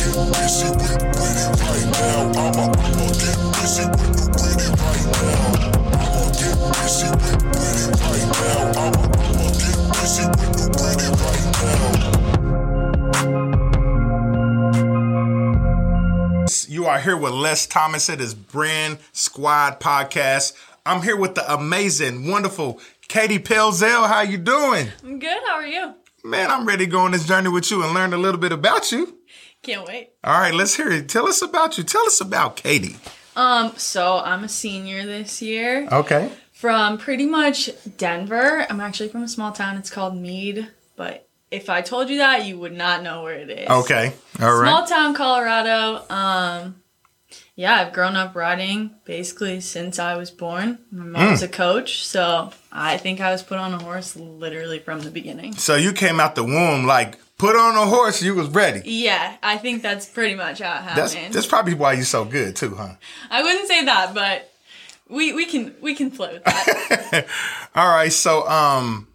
get busy with it right now. I'ma get busy with it right now. I'ma get busy with it right now. I'ma get busy with it right now. You are here with Les Thomas. It is Brand Squad Podcast. I'm here with the amazing, wonderful Katie Pelzel. How you doing? I'm good. How are you? Man, I'm ready to go on this journey with you and learn a little bit about you. Can't wait. All right, let's hear it. Tell us about you. Tell us about Katie. So I'm a senior this year. Okay. From pretty much Denver. I'm actually from a small town. It's called Meade. But if I told you that, you would not know where it is. Okay. All right. Small town, Colorado. Yeah, I've grown up riding basically since I was born. My mom's a coach, so I think I was put on a horse literally from the beginning. So you came out the womb like, put on a horse, you was ready. Yeah, I think that's pretty much how it happened. That's probably why you're so good too, huh? I wouldn't say that, but we can play with that. All right, so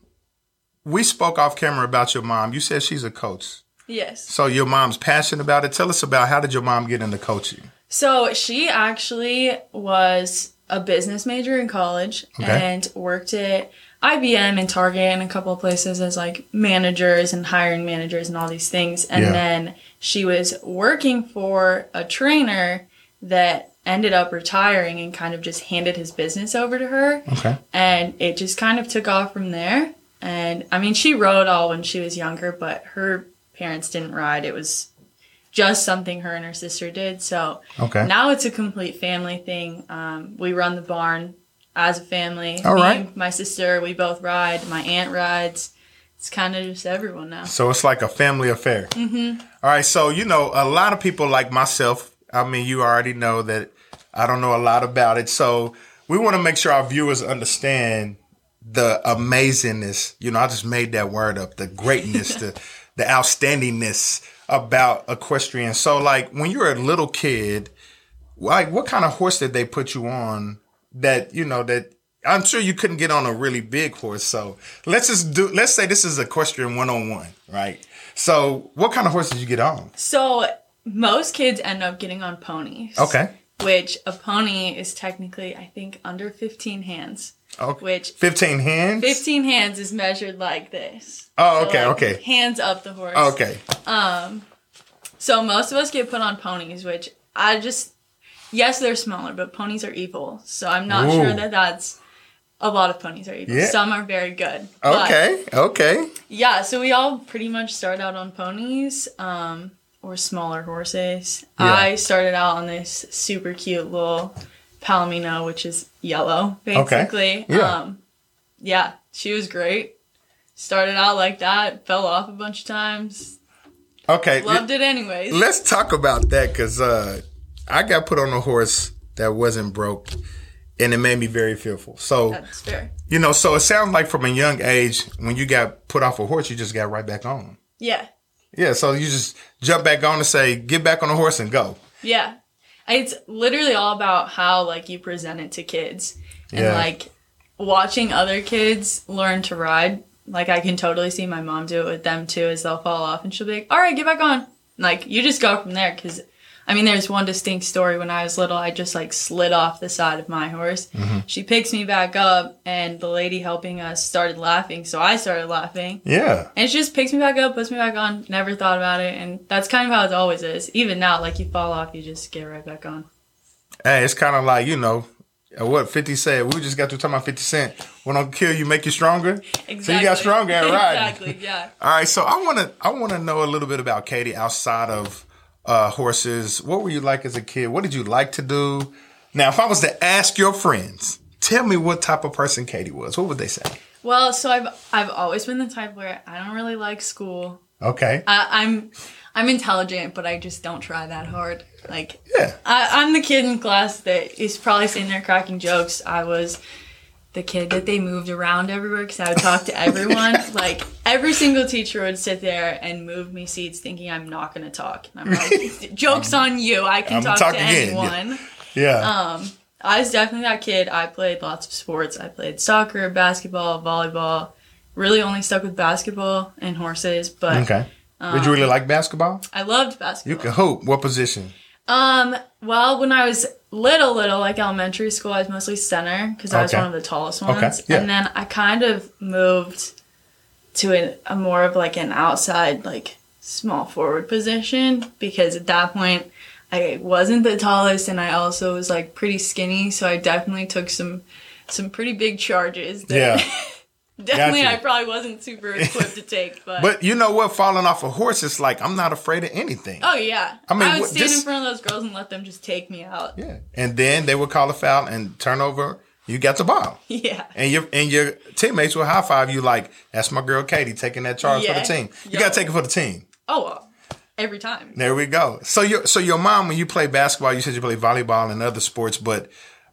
we spoke off camera about your mom. You said she's a coach. Yes. So your mom's passionate about it. Tell us about how did your mom get into coaching? So she actually was a business major in college and worked at IBM and Target and a couple of places as like managers and hiring managers and all these things. And then she was working for a trainer that ended up retiring and kind of just handed his business over to her. Okay. And it just kind of took off from there. And I mean, she rode all when she was younger, but her parents didn't ride. It was just something her and her sister did. So now it's a complete family thing. We run the barn as a family. All right. Me, my sister, we both ride. My aunt rides. It's kind of just everyone now. So it's like a family affair. Mm-hmm. All right. So, you know, a lot of people like myself, I mean, you already know that I don't know a lot about it. So we want to make sure our viewers understand the amazingness. You know, I just made that word up. The greatness, the outstandingness about equestrian. So, like, when you were a little kid, like, what kind of horse did they put you on that, you know, that I'm sure you couldn't get on a really big horse. So let's say this is equestrian 101, right? So what kind of horse did you get on? So most kids end up getting on ponies. Okay. Which a pony is technically, I think, under 15 hands. Okay. Which 15 hands? 15 hands is measured like this. Oh, okay, so, like, okay. Hands up the horse. Okay. So most of us get put on ponies, which yes, they're smaller, but ponies are evil. So I'm not sure that that's a lot of ponies are evil. Yeah. Some are very good. Okay. Yeah, so we all pretty much start out on ponies, or smaller horses. Yeah. I started out on this super cute little Palomino, which is yellow, basically. Okay. Yeah, she was great. Started out like that, fell off a bunch of times. Okay. Loved it anyways. Let's talk about that because I got put on a horse that wasn't broke and it made me very fearful. So that's fair. You know, so it sounds like from a young age, when you got put off a horse, you just got right back on. Yeah. Yeah, so you just jump back on and say, get back on the horse and go. Yeah. It's literally all about how, like, you present it to kids. And, like, watching other kids learn to ride. Like, I can totally see my mom do it with them, too, as they'll fall off. And she'll be like, all right, get back on. Like, you just go from there. Because, I mean, there's one distinct story when I was little. I just, like, slid off the side of my horse. Mm-hmm. She picks me back up, and the lady helping us started laughing. So I started laughing. Yeah. And she just picks me back up, puts me back on. Never thought about it. And that's kind of how it always is. Even now, like, you fall off, you just get right back on. Hey, it's kind of like, you know, what 50 said. We just got to talk about 50 Cent. When I kill you, make you stronger. Exactly. So you got stronger at riding. Exactly, yeah. All right, so I want to know a little bit about Katie outside of horses. What were you like as a kid? What did you like to do? Now, if I was to ask your friends, tell me what type of person Katie was. What would they say? Well, so I've always been the type where I don't really like school. Okay. I'm intelligent, but I just don't try that hard. Like, I'm the kid in class that is probably sitting there cracking jokes. I was the kid that they moved around everywhere because I would talk to everyone. Like, every single teacher would sit there and move me seats thinking I'm not going to talk. And I'm like, joke's on you. I can talk to anyone. Yeah. I was definitely that kid. I played lots of sports. I played soccer, basketball, volleyball. Really only stuck with basketball and horses. But Did you really like basketball? I loved basketball. You can hoop. What position? Well, when I was little, like elementary school, I was mostly center because I was one of the tallest ones. Okay. Yeah. And then I kind of moved to a more of like an outside, like small forward position because at that point I wasn't the tallest and I also was like pretty skinny. So I definitely took some pretty big charges. That definitely I probably wasn't super equipped to take. But you know what? Falling off a horse is like, I'm not afraid of anything. Oh, yeah. I mean, I would stand in front of those girls and let them just take me out. Yeah. And then they would call a foul and turn over. You got the ball. Yeah. And your teammates will high five you like, that's my girl Katie taking that charge for the team. You got to take it for the team. Oh, every time. There we go. So your mom, when you play basketball, you said you played volleyball and other sports, but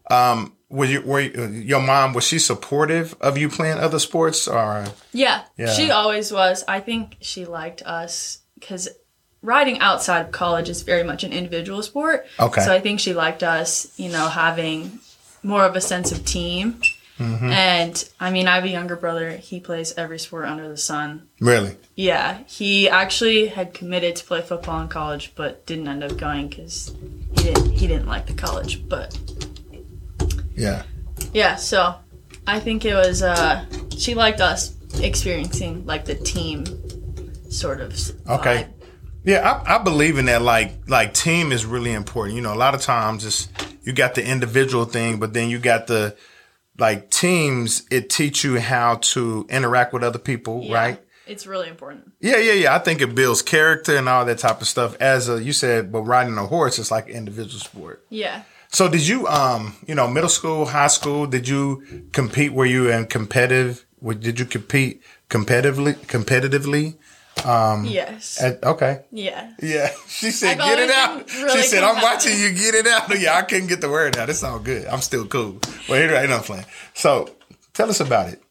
your mom, was she supportive of you playing other sports? Or Yeah, she always was. I think she liked us because riding outside of college is very much an individual sport. Okay. So I think she liked us, having more of a sense of team. Mm-hmm. And I mean, I have a younger brother. He plays every sport under the sun. Really? Yeah. He actually had committed to play football in college, but didn't end up going because he didn't like the college. But yeah. Yeah. So I think it was she liked us experiencing like the team sort of. Okay. Vibe. Yeah, I believe in that. Like team is really important. A lot of times you got the individual thing, but then you got the teams. It teach you how to interact with other people, right? It's really important. Yeah. I think it builds character and all that type of stuff. As you said, but riding a horse is like an individual sport. Yeah. So did you, middle school, high school, did you compete? Were you in competitive? Did you compete competitively? Yes. Okay. Yeah. Yeah. She said, get it out. Really she said, I'm watching you get it out. Yeah, I couldn't get the word out. It's all good. I'm still cool. Well, here I am playing. So tell us about it.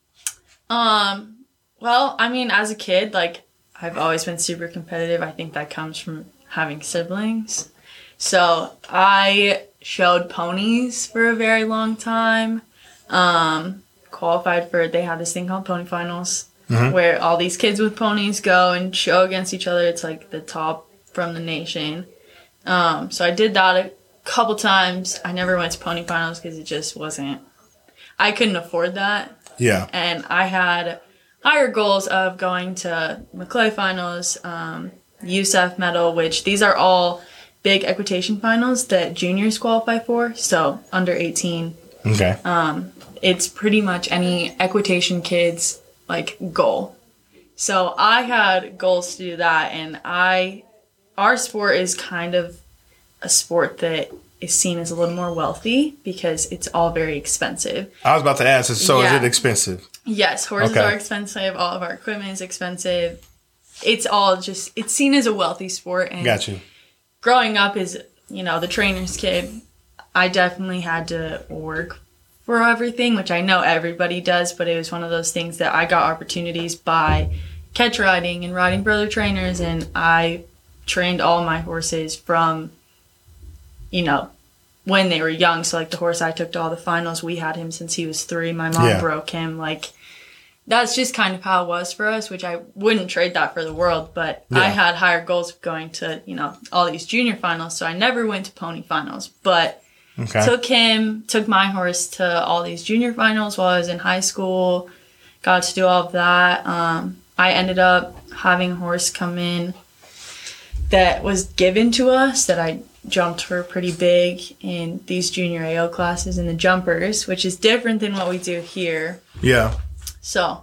Well, I mean, as a kid, I've always been super competitive. I think that comes from having siblings. So I showed ponies for a very long time. Qualified for, they have this thing called pony finals. Mm-hmm. Where all these kids with ponies go and show against each other. It's like the top from the nation. So I did that a couple times. I never went to pony finals because it just wasn't, I couldn't afford that. Yeah. And I had higher goals of going to Maclay finals, USEF medal, which these are all big equitation finals that juniors qualify for. So under 18. Okay. It's pretty much any equitation kids goal. So I had goals to do that, and our sport is kind of a sport that is seen as a little more wealthy because it's all very expensive. I was about to ask, so is it expensive? Yes, horses are expensive, all of our equipment is expensive. It's all just, it's seen as a wealthy sport. And got you. Growing up as, the trainer's kid, I definitely had to work for everything, which I know everybody does, but it was one of those things that I got opportunities by catch riding and riding brother trainers, and I trained all my horses from, when they were young. So, the horse I took to all the finals, we had him since he was 3. My mom broke him. That's just kind of how it was for us, which I wouldn't trade that for the world, but I had higher goals of going to, all these junior finals, so I never went to pony finals, but took my horse to all these junior finals while I was in high school. Got to do all of that. I ended up having a horse come in that was given to us that I jumped for pretty big in these junior AO classes in the jumpers, which is different than what we do here. Yeah. So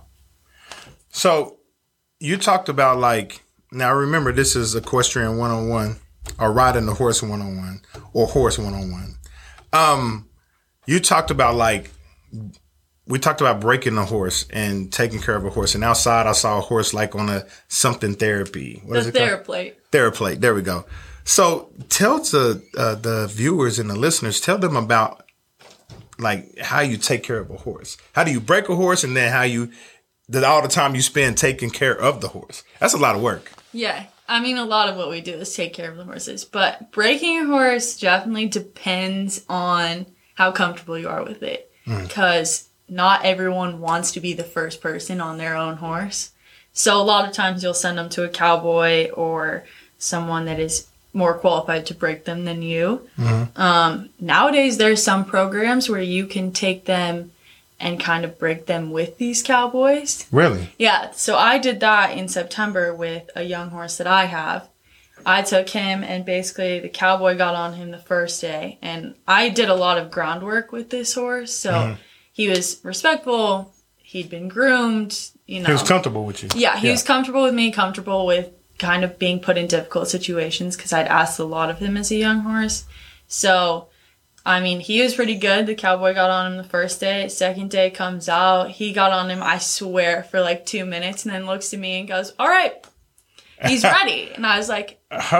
you talked about now remember this is Equestrian 101 or Riding the Horse 101 or Horse 101. You talked about we talked about breaking a horse and taking care of a horse. And outside I saw a horse on a something therapy. What is it called? Theraplate. Theraplate. There we go. So tell the viewers and the listeners, tell them about how you take care of a horse. How do you break a horse, and then all the time you spend taking care of the horse. That's a lot of work. Yeah. I mean, a lot of what we do is take care of the horses, but breaking a horse definitely depends on how comfortable you are with it, because not everyone wants to be the first person on their own horse. So a lot of times you'll send them to a cowboy or someone that is more qualified to break them than you. Nowadays, there's some programs where you can take them and kind of break them with these cowboys. Really? Yeah, so I did that in September with a young horse that I have. I took him, and basically the cowboy got on him the first day. And I did a lot of groundwork with this horse, so he was respectful. He'd been groomed, you know. He was comfortable with you. Yeah, he was comfortable with me, comfortable with kind of being put in difficult situations because I'd asked a lot of him as a young horse. So, I mean, he was pretty good. The cowboy got on him the first day. Second day comes out. He got on him, I swear, for like 2 minutes and then looks at me and goes, all right, he's ready. And I was like,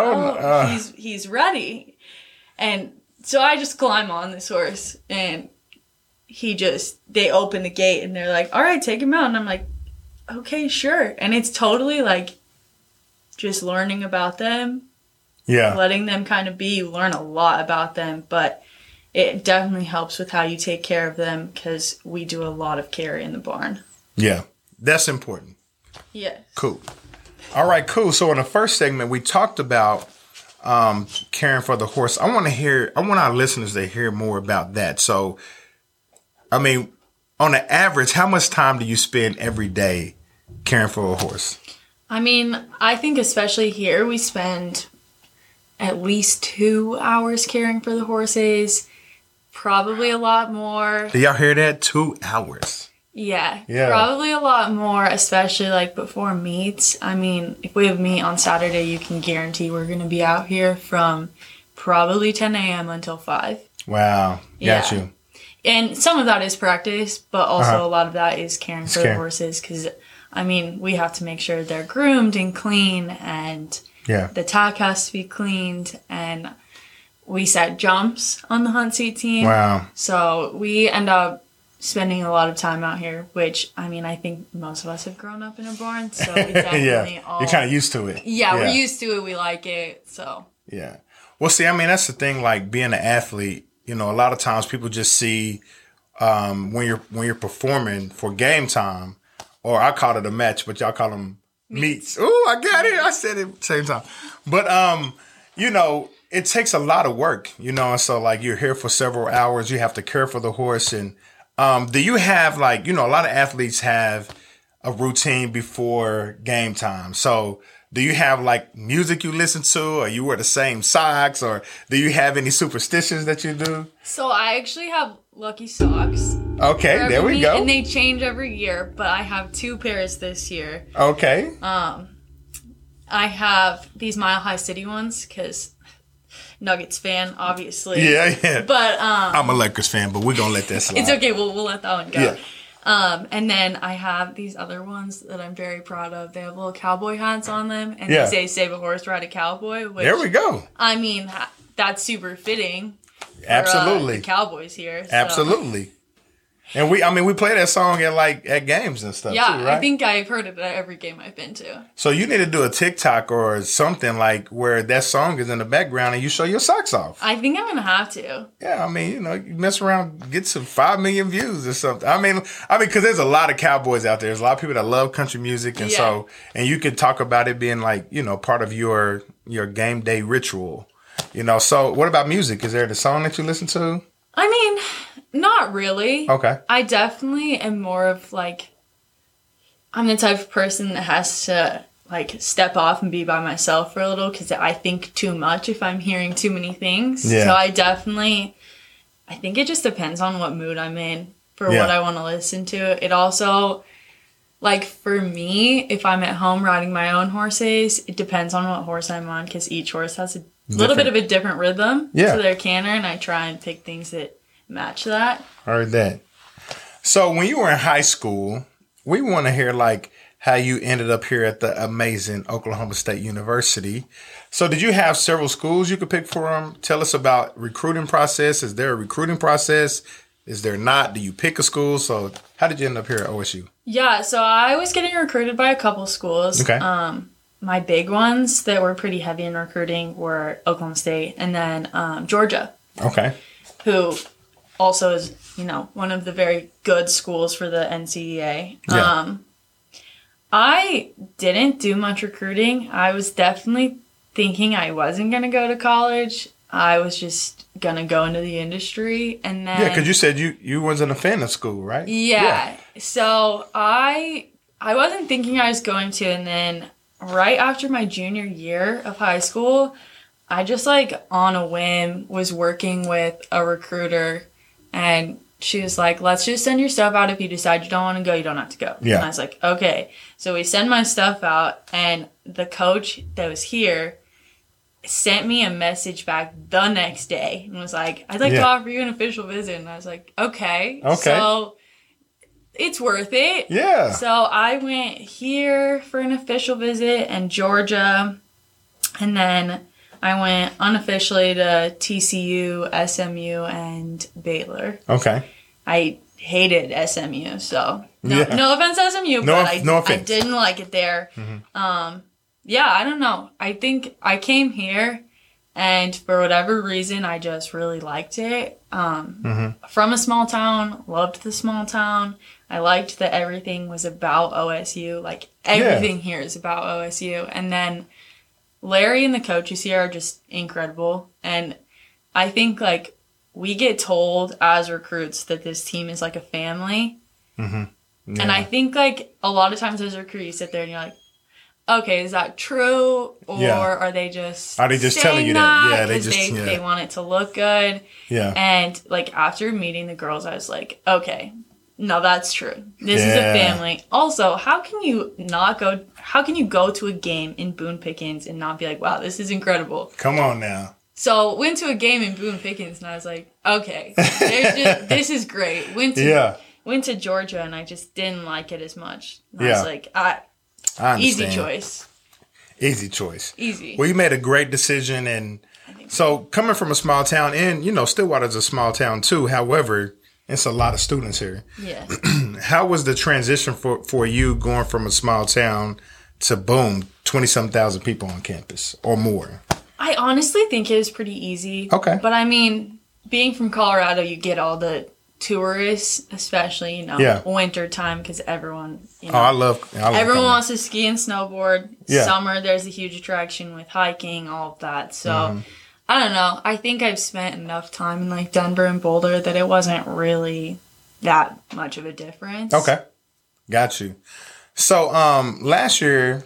he's ready. And so I just climb on this horse and they open the gate and they're like, all right, take him out. And I'm like, okay, sure. And it's totally like, just learning about them, letting them kind of be. You learn a lot about them, but it definitely helps with how you take care of them because we do a lot of care in the barn. Yeah, that's important. Yeah. Cool. All right, cool. So in the first segment, we talked about caring for the horse. I want our listeners to hear more about that. So, I mean, on an average, how much time do you spend every day caring for a horse? I mean, I think especially here, we spend at least 2 hours caring for the horses, probably a lot more. Do y'all hear that? 2 hours. Yeah, probably a lot more, especially like before meets. I mean, if we have meet on Saturday, you can guarantee we're going to be out here from probably 10 a.m. until 5. Wow, got you. And some of that is practice, but also a lot of that is caring for the horses because, I mean, we have to make sure they're groomed and clean and the tack has to be cleaned and we set jumps on the hunt seat team. Wow. So we end up spending a lot of time out here, which, I mean, I think most of us have grown up in a barn, so we definitely you're kind of used to it. Yeah, we're used to it. We like it, so. Yeah. Well, see, I mean, that's the thing, like, being an athlete, you know, a lot of times people just see when you're performing for game time, or I call it a match, but y'all call them meets. Ooh, I got it. I said it at the same time. But, you know, it takes a lot of work, you know, and so, like, you're here for several hours. You have to care for the horse. And do you have, like, you know, a lot of athletes have a routine before game time. So do you have, like, music you listen to, or you wear the same socks, or do you have any superstitions that you do? So I actually have lucky socks. Okay, there we go. And they change every year, but I have 2 pairs this year. Okay. I have these Mile High City ones because Nuggets fan, obviously. Yeah. But I'm a Lakers fan, but we're gonna let that slide. It's okay. We'll let that one go. Yeah. And then I have these other ones that I'm very proud of. They have little cowboy hats on them, and they say "Save a horse, ride a cowboy." Which, there we go. I mean, that's super fitting. Absolutely. For, the Cowboys here. So. Absolutely. And we play that song at games and stuff too, right? I think I've heard it at every game I've been to. So you need to do a TikTok or something like where that song is in the background and you show your socks off. I think I'm gonna have to. Yeah, I mean, you know, you mess around, get some 5 million views or something. I mean, because there's a lot of cowboys out there. There's a lot of people that love country music, and so you could talk about it being like, you know, part of your game day ritual. You know, so what about music? Is there the song that you listen to? I mean, not really. Okay. I definitely am more of like, I'm the type of person that has to like step off and be by myself for a little because I think too much if I'm hearing too many things. Yeah. So I think it just depends on what mood I'm in for what I want to listen to. It also, like for me, if I'm at home riding my own horses, it depends on what horse I'm on because each horse has a little bit of a different rhythm to their canter, and I try and pick things that match that. I heard that. So when you were in high school, we want to hear like how you ended up here at the amazing Oklahoma State University. So did you have several schools you could pick from? Tell us about recruiting process. Is there a recruiting process? Is there not? Do you pick a school? So how did you end up here at OSU? Yeah, so I was getting recruited by a couple schools. Okay. My big ones that were pretty heavy in recruiting were Oklahoma State and then Georgia. Okay. Who also is, you know, one of the very good schools for the NCAA. Yeah. I didn't do much recruiting. I was definitely thinking I wasn't going to go to college. I was just going to go into the industry. And then... Yeah, because you said you wasn't a fan of school, right? Yeah. So I wasn't thinking I was going to. And then right after my junior year of high school, I just like on a whim was working with a recruiter, and she was like, let's just send your stuff out. If you decide you don't want to go, you don't have to go. Yeah. And I was like, okay. So we send my stuff out, and the coach that was here sent me a message back the next day and was like, I'd like to offer you an official visit. And I was like, okay. So it's worth it. Yeah. So I went here for an official visit and Georgia, and then I went unofficially to TCU, SMU, and Baylor. Okay. I hated SMU, so no offense to SMU, No but I didn't like it there. Mm-hmm. Yeah, I don't know. I think I came here, and for whatever reason, I just really liked it. From a small town, loved the small town. I liked that everything was about OSU. Like, everything here is about OSU. And then Larry and the coaches here are just incredible. And I think, like, we get told as recruits that this team is like a family. Mm-hmm. Yeah. And I think, like, a lot of times as a recruit, you sit there and you're like, okay, is that true? Or are they just telling you that? Yeah, they want it to look good. Yeah. And, like, after meeting the girls, I was like, okay, no, that's true. This is a family. Also, how can you go to a game in Boone Pickens and not be like, wow, this is incredible? Come on now. So, went to a game in Boone Pickens, and I was like, okay, this is great. Went to Georgia, and I just didn't like it as much. And I was like, I understand. Easy choice. Easy. Well, you made a great decision, and so coming from a small town, and Stillwater's a small town too. However, it's a lot of students here. Yeah. How was the transition for you going from a small town to boom, 20-some thousand people on campus or more? I honestly think it was pretty easy. Okay. But I mean, being from Colorado, you get all the tourists, especially, winter time, because everyone, I love everyone wants to ski and snowboard. Yeah. Summer, there's a huge attraction with hiking, all of that. So, I don't know. I think I've spent enough time in, like, Denver and Boulder that it wasn't really that much of a difference. Okay. Got you. So, last year,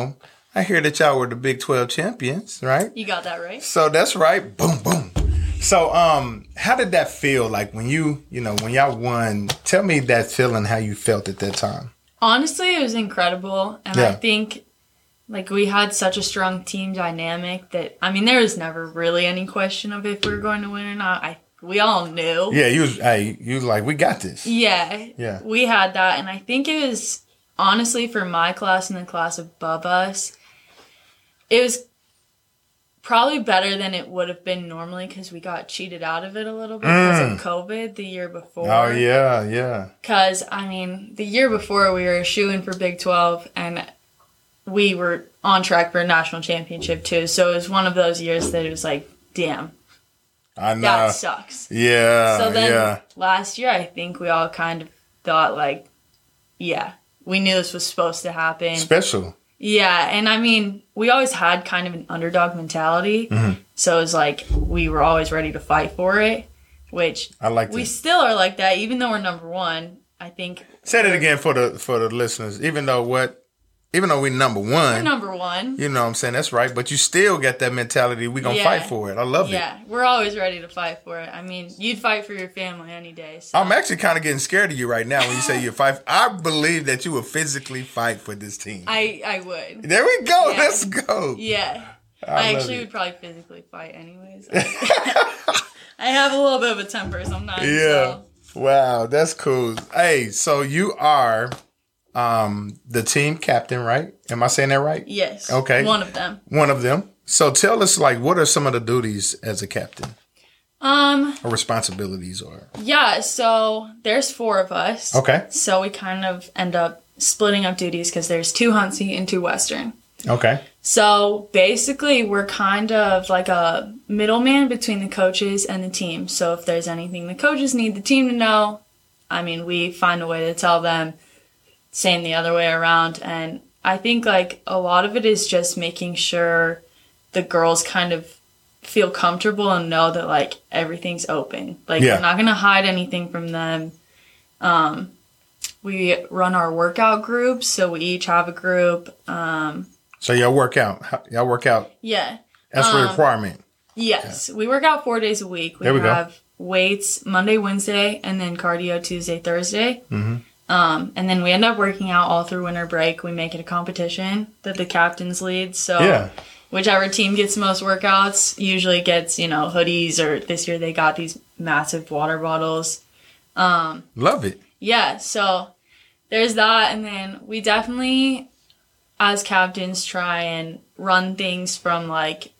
I hear that y'all were the Big 12 champions, right? You got that right. So, that's right. Boom, boom. So, how did that feel like when when y'all won? Tell me that feeling, how you felt at that time. Honestly, it was incredible. And I think, like, we had such a strong team dynamic that, I mean, there was never really any question of if we were going to win or not. We all knew. Yeah, you was like, we got this. Yeah. We had that. And I think it was, honestly, for my class and the class above us, it was probably better than it would have been normally because we got cheated out of it a little bit because of COVID the year before. Oh, yeah. Because, I mean, the year before we were shooing for Big 12 and we were on track for a national championship too. So it was one of those years that it was like, damn. I know. That sucks. Yeah. So then last year, I think we all kind of thought like, yeah, we knew this was supposed to happen. Special. Yeah, and I mean, we always had kind of an underdog mentality. Mm-hmm. So it was like, we were always ready to fight for it, which I like. We still are like that, even though we're number one. I think. Say it again for the listeners. Even though we're number one. We're number one. You know what I'm saying? That's right. But you still got that mentality. We're going to fight for it. I love it. Yeah, we're always ready to fight for it. I mean, you'd fight for your family any day. So. I'm actually kind of getting scared of you right now when you say you fight. I believe that you would physically fight for this team. I would. There we go. Yeah. Let's go. Yeah. I actually would probably physically fight anyways. I have a little bit of a temper sometimes. Yeah. So. Wow. That's cool. Hey, so you are... the team captain, right? Am I saying that right? Yes. Okay. One of them. So tell us, like, what are some of the duties as a captain? Or responsibilities or? Yeah, so there's 4 of us. Okay. So we kind of end up splitting up duties because there's 2 Huntsy and 2 Western. Okay. So basically we're kind of like a middleman between the coaches and the team. So if there's anything the coaches need the team to know, I mean, we find a way to tell them, same the other way around. And I think like a lot of it is just making sure the girls kind of feel comfortable and know that like everything's open. Like we're not gonna hide anything from them. We run our workout groups, so we each have a group. So y'all work out. Yeah. That's a requirement. Yes. We work out 4 days a week. We have weights Monday, Wednesday, and then cardio Tuesday, Thursday. Mm-hmm. And then we end up working out all through winter break. We make it a competition that the captains lead. So whichever team gets the most workouts usually gets, hoodies, or this year they got these massive water bottles. Love it. Yeah. So there's that. And then we definitely, as captains, try and run things from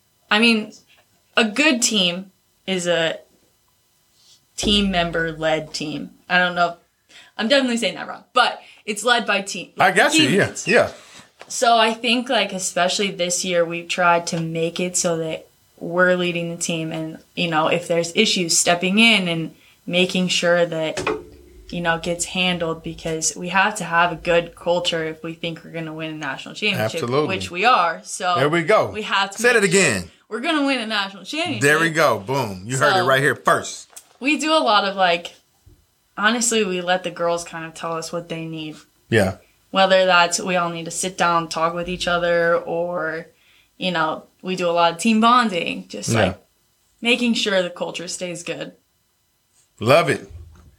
a good team is a team member led team. I don't know. I'm definitely saying that wrong, but it's led by team. I got you. Yeah. Yeah. So I think especially this year, we've tried to make it so that we're leading the team, and, if there's issues, stepping in and making sure that, gets handled, because we have to have a good culture if we think we're going to win a national championship, Absolutely. Which we are. So there we go. We have to say it again. We're going to win a national championship. There we go. Boom. You heard it right here first. We do a lot of honestly, we let the girls kind of tell us what they need. Yeah. Whether that's we all need to sit down, talk with each other, or, we do a lot of team bonding. Just making sure the culture stays good. Love it.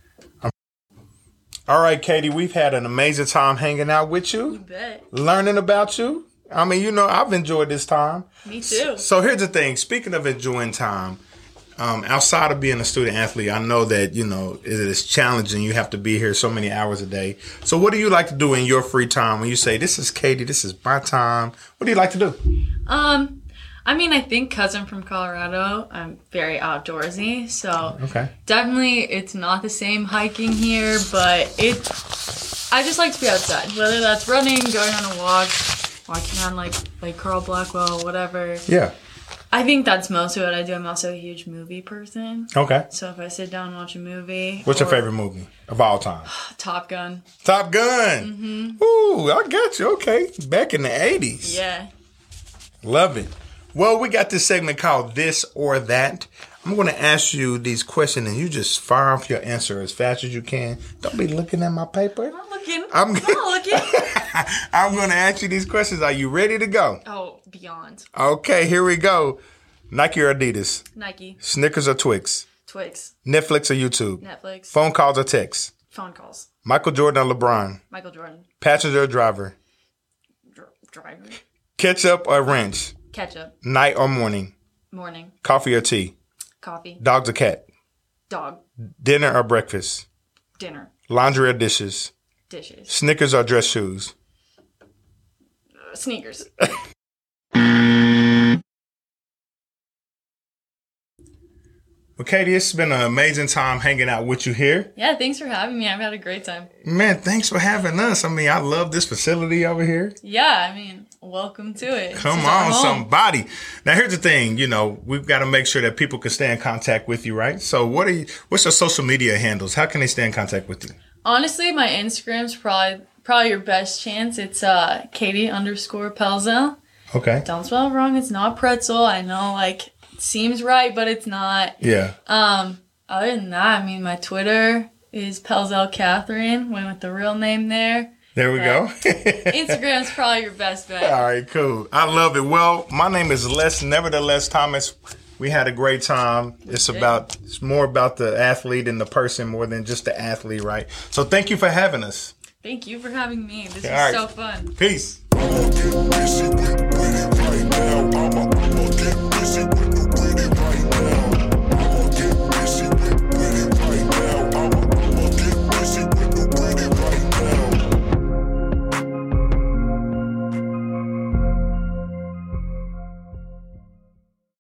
All right, Katie, we've had an amazing time hanging out with you. You bet. Learning about you. I mean, I've enjoyed this time. Me too. So here's the thing. Speaking of enjoying time, outside of being a student athlete, I know that, it is challenging. You have to be here so many hours a day. So what do you like to do in your free time when you say, this is Katie, this is my time? What do you like to do? I think because I'm from Colorado, I'm very outdoorsy. So definitely it's not the same hiking here, but I just like to be outside. Whether that's running, going on a walk, walking on like Carl Blackwell, whatever. Yeah. I think that's mostly what I do. I'm also a huge movie person. Okay. So if I sit down and watch a movie. What's your favorite movie of all time? Top Gun. Top Gun. Mm-hmm. Ooh, I got you. Okay. Back in the 80s. Yeah. Love it. Well, we got this segment called This or That. I'm going to ask you these questions, and you just fire off your answer as fast as you can. Don't be looking at my paper. I'm not looking. I'm not looking. I'm going to ask you these questions. Are you ready to go? Oh, beyond. Okay, here we go. Nike or Adidas? Nike. Snickers or Twix? Twix. Netflix or YouTube? Netflix. Phone calls or texts? Phone calls. Michael Jordan or LeBron? Michael Jordan. Passenger or driver? Driver. Ketchup or ranch? Ketchup. Night or morning? Morning. Coffee or tea? Coffee. Dogs or cat? Dog. Dinner or breakfast? Dinner. Laundry or dishes? Dishes. Sneakers or dress shoes? Sneakers. Well, Katie, it's been an amazing time hanging out with you here. Yeah, thanks for having me. I've had a great time. Man, thanks for having us. I love this facility over here. Yeah, welcome to it. Come on, somebody. Now, here's the thing. We've got to make sure that people can stay in contact with you, right? So what's your social media handles? How can they stay in contact with you? Honestly, my Instagram's probably your best chance. It's Katie_Pelzel. Okay. Don't spell it wrong. It's not pretzel. I know, seems right, but it's not. Yeah. Other than that, my Twitter is Pelzel Catherine. Went with the real name there. There we go. Instagram's probably your best bet. All right, cool. I love it. Well, my name is Nevertheless Thomas. We had a great time. It's more about the athlete and the person more than just the athlete, right? So thank you for having us. Thank you for having me. This was so fun. Peace. I'ma get busy with it right now.